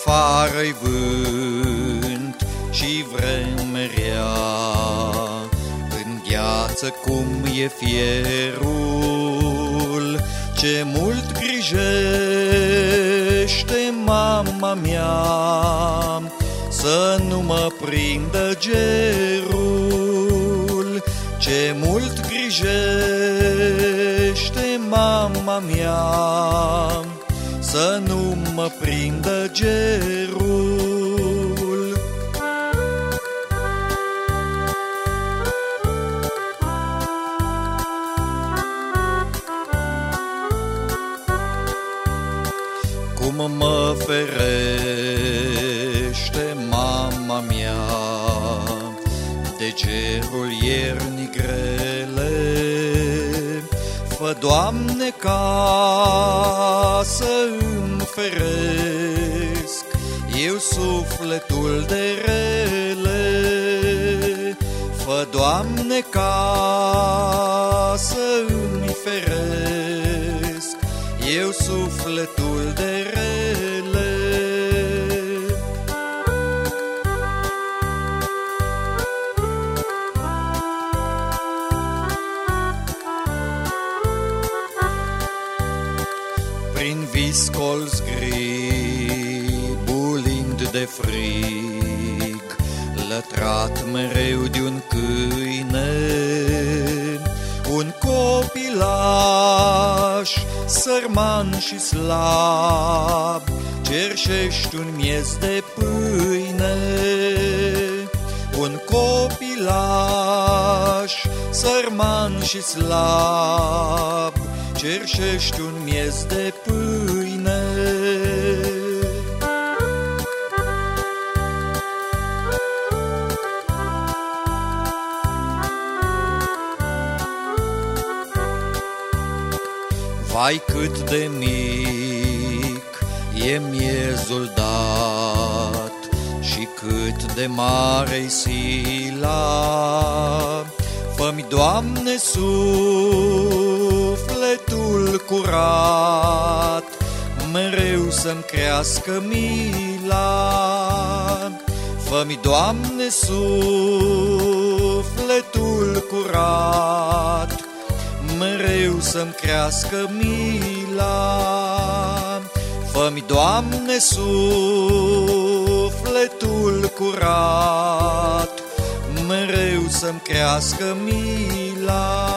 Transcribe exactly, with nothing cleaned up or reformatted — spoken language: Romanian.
afară-i vânt și vreme rea, în gheață cum e fierul, ce mult grijește mama mea să nu mă prindă gerul, ce mult grijește mama mea să nu mă prindă gerul. Cum mă ferește mama mea de gerul iernii grele, fă, Doamne, ca să îmi feresc eu sufletul de rele. Fă, Doamne, ca să îmi feresc eu sufletul de rele. Prin viscol zgri, bulind de frig, lătrat mereu de un câine, un copilaș, sărman și slab, cerșești un miez de pâine. Un copilaș, sărman și slab, cerșești un miez de pâine. Vai, cât de mic e miezul dat și cât de mare-i sila. Fă-mi, Doamne, sufletul curat, mereu să-mi crească mila. Fă-mi, Doamne, sufletul curat, mereu să-mi crească mila. Fă-mi, Doamne, sufletul curat, mereu să-mi crească mila.